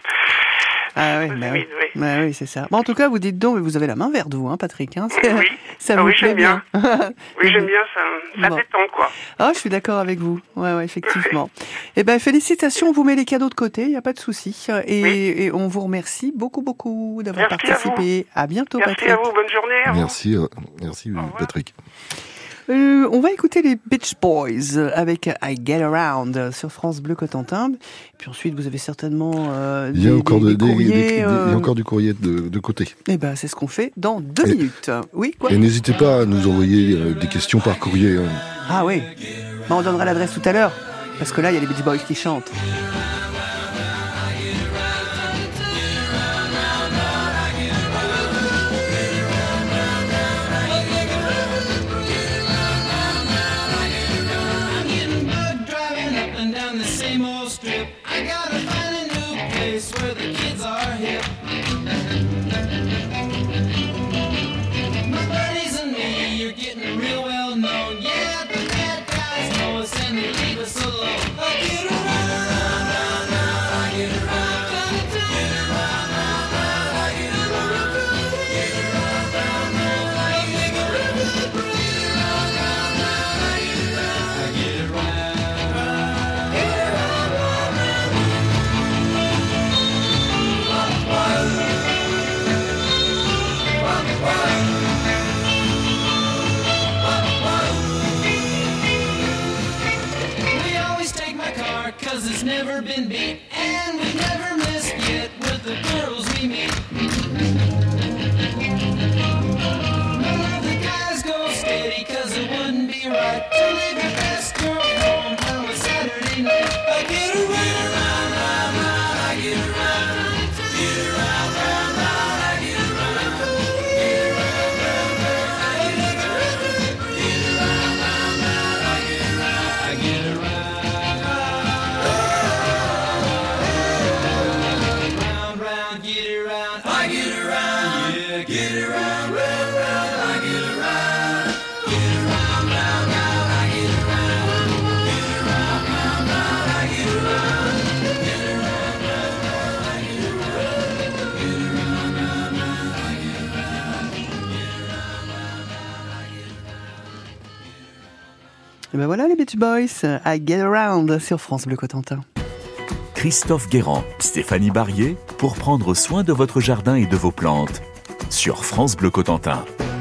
Ah oui, bah oui. oui. Bah oui, c'est ça. Bon, en tout cas, vous dites donc, vous avez la main verte, vous, hein, Patrick. Hein, oui, ça ah vous oui, plaît j'aime bien. bien. Oui, j'aime bien, ça, ça bon. détend, quoi. Ah, je suis d'accord avec vous. Ouais, ouais, effectivement. Eh ben, félicitations, on vous met les cadeaux de côté, il n'y a pas de souci. Et, oui. et on vous remercie beaucoup, beaucoup d'avoir merci participé. À, à bientôt, merci Patrick. Merci à vous, bonne journée. À merci, euh, merci Patrick. Euh, on va écouter les Beach Boys avec I Get Around sur France Bleu Cotentin. Et puis ensuite, vous avez certainement euh, il y a des, encore des, des, des courriers. Des, des, euh... Il y a encore du courrier de, de côté. Eh ben, c'est ce qu'on fait dans deux et, minutes. Oui, quoi. Et n'hésitez pas à nous envoyer euh, des questions par courrier. Hein. Ah oui. Ben, on donnera l'adresse tout à l'heure. Parce que là, il y a les Beach Boys qui chantent. I got never been beat, and we've never missed yet with the girls we meet. None of the guys go steady, cause it wouldn't be right to leave your best girl home on a Saturday night. I get around, round, round, round, I get around, get around, round, round, I get around, get around, round, round, I get around, get around, round, round, I get around, I get around, round, round, get around, I get around, yeah, get around, round, round, I get around, get around, round, round, I get around, get around, round, round, I get around, get around, round, round, I get around, get around, round, round, I get around, get around, round, round, I get around. Et ben voilà les Beach Boys, I Get Around sur France Bleu Cotentin. Christophe Guérand, Stéphanie Barrier, pour prendre soin de votre jardin et de vos plantes. Sur France Bleu Cotentin.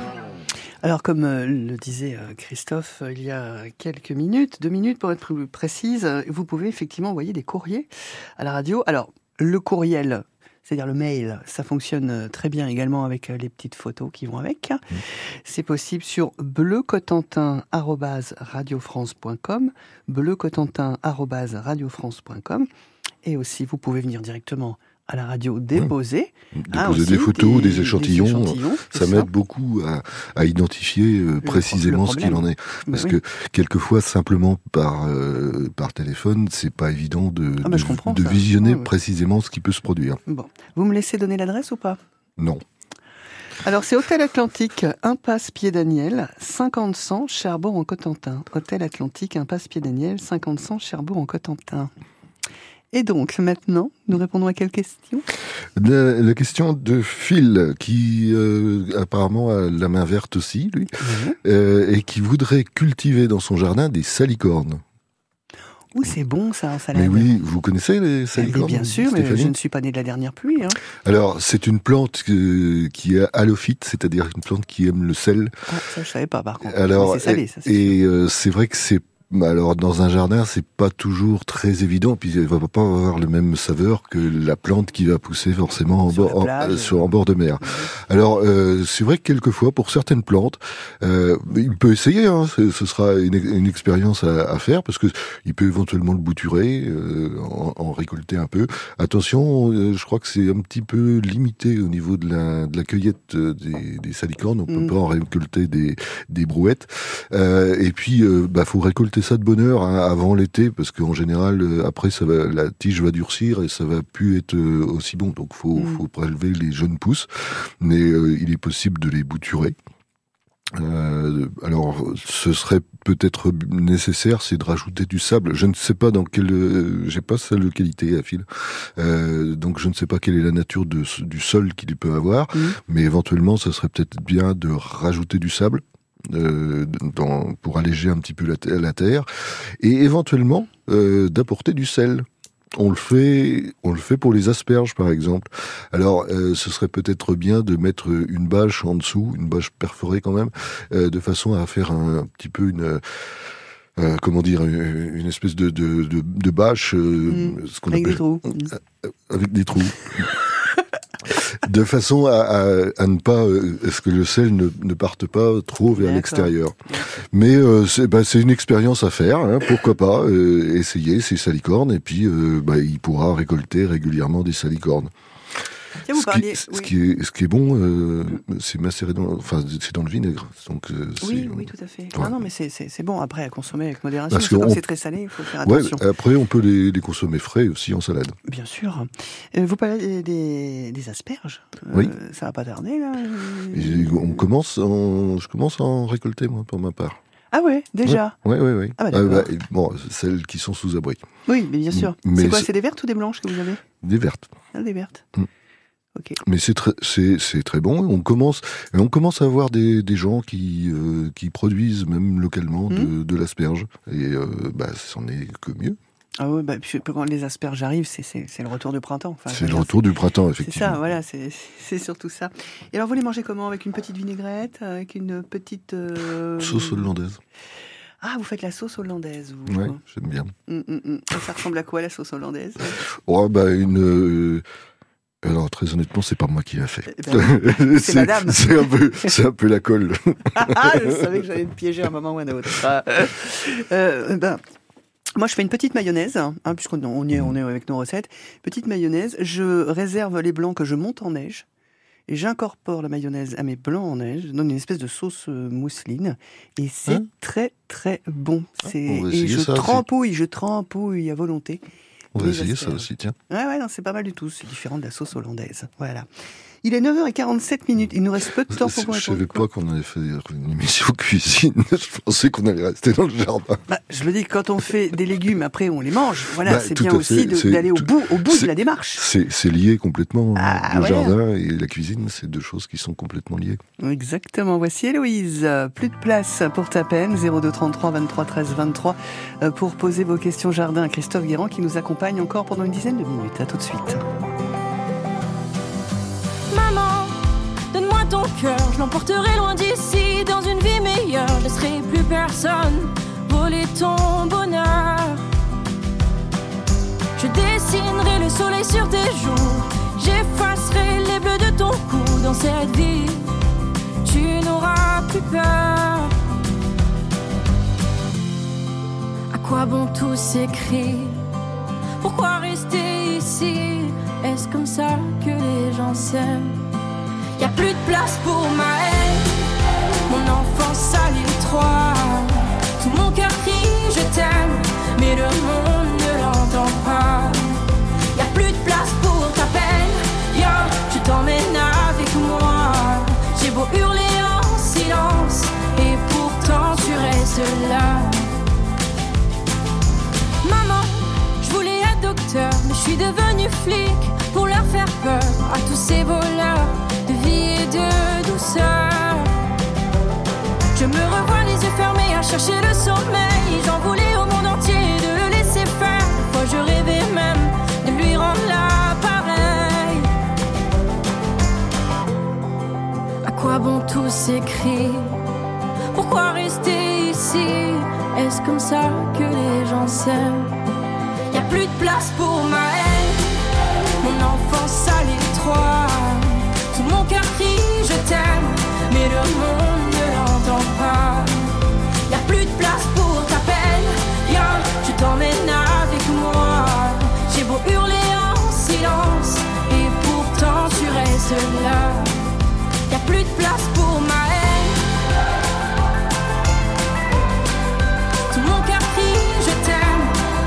Alors, comme euh, le disait euh, Christophe euh, il y a quelques minutes, deux minutes pour être plus précise, euh, vous pouvez effectivement envoyer des courriers à la radio. Alors, le courriel, c'est-à-dire le mail, ça fonctionne euh, très bien également avec euh, les petites photos qui vont avec. Mmh. C'est possible sur bleucotentin arobase radiofrance point com, bleucotentin arobase radiofrance point com, et aussi vous pouvez venir directement à la radio déposer. Oui. Déposer hein, aussi, des photos, des, des échantillons, des échantillons ça m'aide beaucoup à, à identifier euh, précisément ce qu'il en est. Parce bah, que oui. quelquefois, simplement par, euh, par téléphone, c'est pas évident de, ah, bah, de, de visionner ouais, ouais. précisément ce qui peut se produire. Bon. Vous me laissez donner l'adresse ou pas ? Non. Alors, c'est Hôtel Atlantique, Impasse Pied-Daniel, cinquante cent Cherbourg-en-Cotentin. Hôtel Atlantique, Impasse Pied-Daniel, cinquante cent Cherbourg-en-Cotentin. Et donc, maintenant, nous répondons à quelle question ? la, la question de Phil, qui euh, apparemment a la main verte aussi, lui, mmh. euh, et qui voudrait cultiver dans son jardin des salicornes. Ouh, c'est bon ça, en salade. Mais oui, vous connaissez les salicornes ? Bien sûr, Stéphanie ? Mais je ne suis pas né de la dernière pluie. Hein. Alors, c'est une plante euh, qui est halophyte, c'est-à-dire une plante qui aime le sel. Ah, ça je savais pas par contre. Alors, c'est salé, ça, c'est et euh, c'est vrai que c'est alors dans un jardin, c'est pas toujours très évident, puis elle va pas avoir le même saveur que la plante qui va pousser forcément en, sur, bord, plage, en, sur, en bord de mer. Mmh. Alors euh, c'est vrai que quelquefois, pour certaines plantes, euh, il peut essayer. Hein, ce sera une, une expérience à, à faire parce que il peut éventuellement le bouturer, euh, en, en récolter un peu. Attention, euh, je crois que c'est un petit peu limité au niveau de la, de la cueillette des, des salicornes. On mmh. peut pas en récolter des, des brouettes. Euh, et puis, euh, bah faut récolter ça de bonne heure hein, avant l'été parce qu'en général euh, après ça va, la tige va durcir et ça va plus être euh, aussi bon, donc faut, mmh. faut prélever les jeunes pousses, mais euh, il est possible de les bouturer. Euh, alors ce serait peut-être nécessaire, c'est de rajouter du sable. Je ne sais pas dans quelle, euh, j'ai pas sa localité à Phil, euh, donc je ne sais pas quelle est la nature de, du sol qu'il peut avoir, mmh. mais éventuellement ça serait peut-être bien de rajouter du sable. Euh, dans, pour alléger un petit peu la, la terre et éventuellement euh, d'apporter du sel. On le fait, on le fait pour les asperges par exemple. Alors, euh, ce serait peut-être bien de mettre une bâche en dessous, une bâche perforée quand même, euh, de façon à faire un, un petit peu une Euh, comment dire, une, une espèce de, de, de, de bâche, euh, mmh. ce qu'on avec appelle, des trous. Euh, avec des trous. De façon à, à, à ne pas, euh, à ce que le sel ne, ne parte pas trop vers D'accord. l'extérieur. Mais euh, c'est, bah, c'est une expérience à faire, hein, pourquoi pas, euh, essayer ces salicornes, et puis euh, bah, il pourra récolter régulièrement des salicornes. Tiens, vous ce, parliez, qui, oui. ce, qui est, ce qui est bon, euh, c'est macéré dans, enfin, c'est dans le vinaigre. Donc, euh, oui, c'est, oui, tout à fait. Ouais. Non, non, mais c'est, c'est, c'est bon. Après, à consommer avec modération. Parce parce que comme on... c'est très salé, il faut faire attention. Ouais, après, on peut les, les consommer frais aussi en salade. Bien sûr. Euh, vous parlez des, des, des asperges. Euh, oui. Ça va pas tarder, là. Et on commence, en, je commence à en récolter, moi, pour ma part. Ah ouais, déjà. Oui, oui, oui. Ah bah, euh, bah, bon, celles qui sont sous abri. Oui, mais bien sûr. Mais c'est quoi, c'est... c'est des vertes ou des blanches que vous avez ? Des vertes. Ah, des vertes. Mm. Okay. Mais c'est très, c'est, c'est très bon. On commence, on commence à avoir des, des gens qui, euh, qui produisent même localement de, mmh. de l'asperge. Et euh, bah, c'en est que mieux. Ah ouais, bah, quand les asperges arrivent, c'est, c'est, c'est le retour du printemps. Enfin, c'est le retour du printemps, effectivement. C'est ça, voilà, c'est, c'est surtout ça. Et alors, vous les mangez comment ? Avec une petite vinaigrette ? Avec une petite... Euh... Sauce hollandaise. Ah, vous faites la sauce hollandaise, vous. Ouais, j'aime bien. Hum, hum, hum. Ça ressemble à quoi, la sauce hollandaise? Oh, bah, une... Euh... Alors, très honnêtement, c'est pas moi qui l'a fait. Eh ben, c'est madame. C'est un peu, c'est un peu la colle. Ah, je savais que j'allais me piéger à un moment ou à un autre. Ah. Euh, ben... Moi, je fais une petite mayonnaise, hein, puisqu'on on est, on est avec nos recettes. Petite mayonnaise. Je réserve les blancs que je monte en neige. Et j'incorpore la mayonnaise à mes blancs en neige. Je donne une espèce de sauce euh, mousseline. Et c'est hein très, très bon. C'est... Ah, et je ça, trempouille, je trempouille à volonté. On va essayer ça aussi, tiens. Ouais, ouais, non, c'est pas mal du tout. C'est différent de la sauce hollandaise. Voilà. Il est neuf heures quarante-sept minutes. Il nous reste peu de temps pour vous répondre. Je savais pas qu'on allait faire une émission cuisine. Je pensais qu'on allait rester dans le jardin. Bah, je me dis que quand on fait des légumes, après on les mange. Voilà, bah, c'est bien aussi de, d'aller au bout, au bout de la démarche. C'est, c'est lié complètement. Ah, le ouais. jardin et la cuisine, c'est deux choses qui sont complètement liées. Exactement. Voici Héloïse. Plus de place pour ta peine. zéro deux trente-trois vingt-trois treize vingt-trois pour poser vos questions jardin à Christophe Guérand qui nous accompagne encore pendant une dizaine de minutes. À tout de suite. Maman, donne-moi ton cœur, je l'emporterai loin d'ici, dans une vie meilleure. Je laisserai plus personne voler ton bonheur. Je dessinerai le soleil sur tes joues, j'effacerai les bleus de ton cou. Dans cette vie, tu n'auras plus peur. À quoi bon tous ces cris? Pourquoi rester ici? Est-ce comme ça que les gens s'aiment? Y'a plus de place pour ma haine, mon enfance à l'étroit. Tout mon cœur crie je t'aime, mais le monde ne l'entend pas. Y'a plus de place pour ta peine, yo, je t'emmène avec moi. J'ai beau hurler en silence, et pourtant tu restes là. Maman, je voulais être docteur, mais je suis devenue flic pour leur faire peur à tous ces voleurs de vie et de douceur. Je me revois les yeux fermés à chercher le sommeil. J'en voulais au monde entier de le laisser faire. Parfois je rêvais même de lui rendre l'appareil. À quoi bon tous ces cris? Pourquoi rester ici? Est-ce comme ça que les gens s'aiment? Y'a plus de place pour ma haine, mon enfance à l'étroit. Tout mon cœur crie je t'aime, mais le monde ne l'entend pas. Y'a plus de place pour ta peine, yo, je t'emmène avec moi. J'ai beau hurler en silence, et pourtant tu restes là. Y'a plus de place pour ma haine, tout mon cœur crie je t'aime.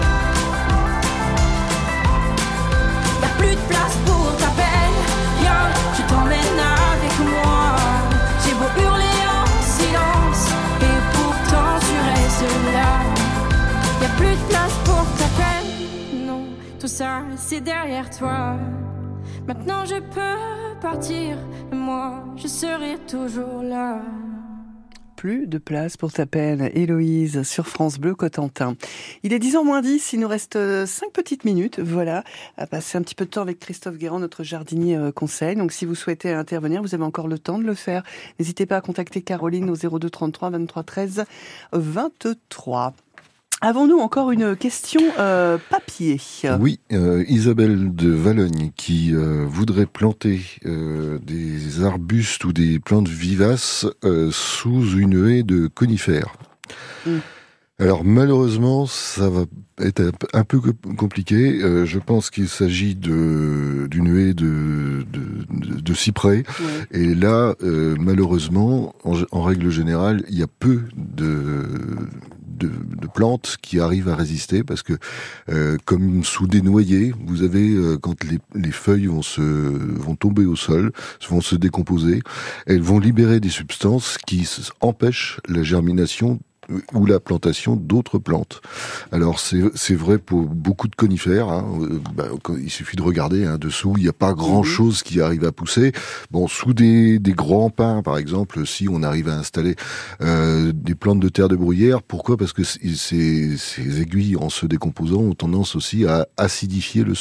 Y'a plus de place pour ta peine, yo, je t'emmène avec moi. J'ai beau hurler en silence, et pourtant tu restes là. Y'a plus de place pour ta peine, non, tout ça c'est derrière toi. Maintenant je peux partir, moi je serai toujours là. Plus de place pour ta peine, Héloïse, sur France Bleu Cotentin. Il est dix heures moins dix, il nous reste cinq petites minutes, voilà, à passer un petit peu de temps avec Christophe Guérand, notre jardinier euh, conseil. Donc si vous souhaitez intervenir, vous avez encore le temps de le faire. N'hésitez pas à contacter Caroline au zéro deux trente-trois vingt-trois treize vingt-trois. Avons-nous encore une question euh, papier? Oui, euh, Isabelle de Valogne qui euh, voudrait planter euh, des arbustes ou des plantes vivaces euh, sous une haie de conifères. Mm. Alors malheureusement, ça va être un peu compliqué. Euh, je pense qu'il s'agit de d'une haie de de, de, de cyprès. Ouais. Et là, euh, malheureusement, en, en règle générale, il y a peu de De, de plantes qui arrivent à résister parce que euh, comme sous des noyers, vous avez euh, quand les, les feuilles vont se vont tomber au sol, vont se décomposer, elles vont libérer des substances qui empêchent la germination ou la plantation d'autres plantes. Alors c'est c'est vrai pour beaucoup de conifères. Hein. Bah, il suffit de regarder hein, dessous, il n'y a pas grand chose qui arrive à pousser. Bon, sous des des grands pins, par exemple, si on arrive à installer euh, des plantes de terre de bruyère, pourquoi? Parce que ces ces aiguilles en se décomposant ont tendance aussi à acidifier le sol.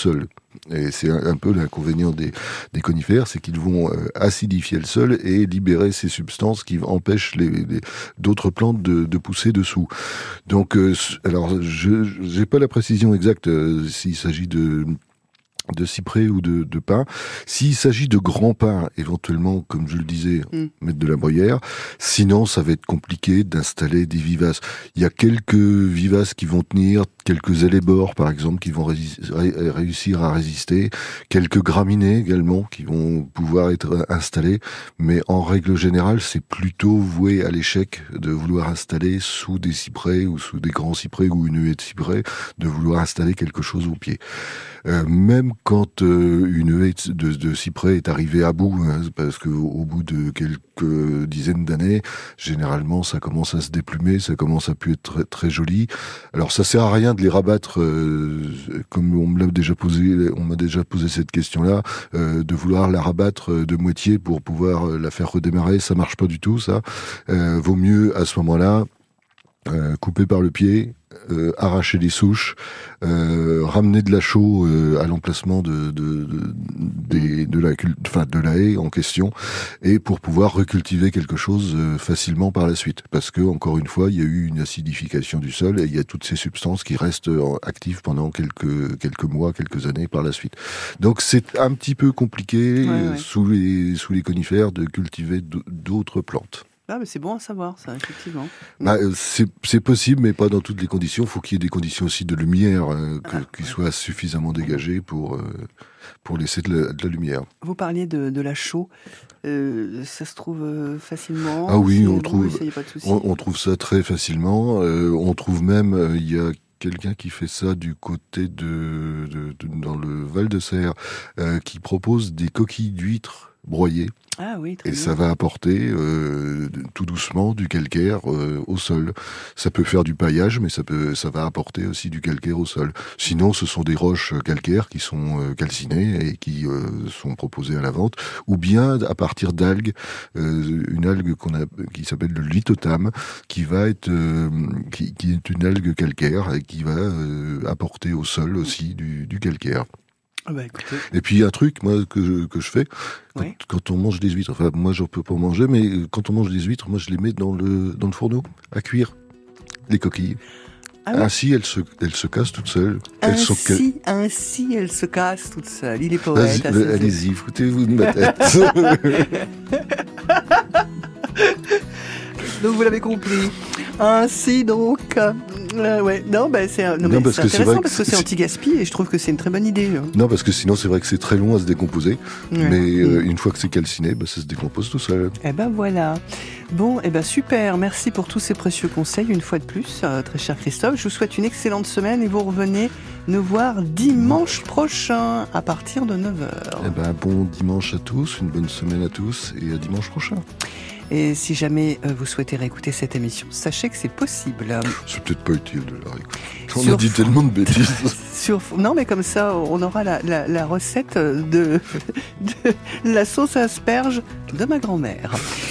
Et c'est un, un peu l'inconvénient des, des conifères, c'est qu'ils vont euh, acidifier le sol et libérer ces substances qui empêchent les, les, d'autres plantes de, de pousser dessous. Donc, euh, alors, je j'ai pas la précision exacte euh, s'il s'agit de de cyprès ou de, de pin. S'il s'agit de grands pins, éventuellement, comme je le disais, mm. mettre de la bruyère. Sinon, ça va être compliqué d'installer des vivaces. Il y a quelques vivaces qui vont tenir, quelques élébores, par exemple, qui vont rési- ré- réussir à résister, quelques graminées également, qui vont pouvoir être installées. Mais en règle générale, c'est plutôt voué à l'échec de vouloir installer sous des cyprès ou sous des grands cyprès ou une haie de cyprès, de vouloir installer quelque chose au pied. Euh, même quand euh, une haie de, de cyprès est arrivée à bout, hein, parce que au bout de quelques dizaines d'années, généralement, ça commence à se déplumer, ça commence à plus être très, très joli. Alors, ça sert à rien de les rabattre, euh, comme on me l'a déjà posé, on m'a déjà posé cette question-là, euh, de vouloir la rabattre de moitié pour pouvoir la faire redémarrer. Ça marche pas du tout, ça. Euh, vaut mieux à ce moment-là euh, couper par le pied. Euh, arracher les souches, euh, ramener de la chaux euh, à l'emplacement de de de, de, de la enfin de la haie en question, et pour pouvoir recultiver quelque chose euh, facilement par la suite, parce que encore une fois, il y a eu une acidification du sol et il y a toutes ces substances qui restent actives pendant quelques quelques mois, quelques années par la suite. Donc c'est un petit peu compliqué ouais, ouais. sous les sous les conifères de cultiver d'autres plantes. Ah, mais c'est bon à savoir, ça, effectivement. Bah, c'est, c'est possible, mais pas dans toutes les conditions. Il faut qu'il y ait des conditions aussi de lumière, euh, que, ah, qui ouais. soient suffisamment dégagées pour, euh, pour laisser de la, de la lumière. Vous parliez de, de la chaux. Euh, ça se trouve euh, facilement? Ah oui, on bon, trouve, on, on trouve ça très facilement. Euh, on trouve même, il euh, y a quelqu'un qui fait ça du côté de, de, de dans le Val de Serre, euh, qui propose des coquilles d'huîtres broyées. Ah oui, très et bien. Ça va apporter euh, tout doucement du calcaire euh, au sol. Ça peut faire du paillage, mais ça peut, ça va apporter aussi du calcaire au sol. Sinon, ce sont des roches calcaires qui sont euh, calcinées et qui euh, sont proposées à la vente, ou bien à partir d'algues, euh, une algue qu'on a, qui s'appelle le lithotame, qui va être, euh, qui, qui est une algue calcaire et qui va euh, apporter au sol aussi du, du calcaire. Ah bah écoutez. Et puis un truc moi que je, que je fais quand, oui. quand on mange des huîtres, enfin moi je peux pas manger, mais quand on mange des huîtres, moi je les mets dans le dans le fourneau à cuire les coquilles. Ah oui. Ainsi elles se elles se cassent toutes seules. Elles ainsi sont... ainsi elles se cassent toutes seules. Il est poète. Allez-y, allez-y foutez-vous de ma tête. Donc vous l'avez compris. Ainsi donc. Euh, ouais, non, bah, c'est, non, non, mais c'est intéressant que parce que c'est, c'est anti-gaspi et je trouve que c'est une très bonne idée. Hein. Non, parce que sinon c'est vrai que c'est très long à se décomposer, ouais. mais euh, une fois que c'est calciné, bah, ça se décompose tout seul. Eh ben voilà. Bon, eh ben super. Merci pour tous ces précieux conseils une fois de plus, euh, très cher Christophe. Je vous souhaite une excellente semaine et vous revenez nous voir dimanche prochain à partir de neuf heures. Eh ben bon dimanche à tous, une bonne semaine à tous et à dimanche prochain. Et si jamais euh, vous souhaitez réécouter cette émission, sachez que c'est possible. C'est peut-être pas utile de la réécouter. On Sur... a dit tellement de bêtises. Sur... Non, mais comme ça, on aura la, la, la recette de, de la sauce à asperges de ma grand-mère.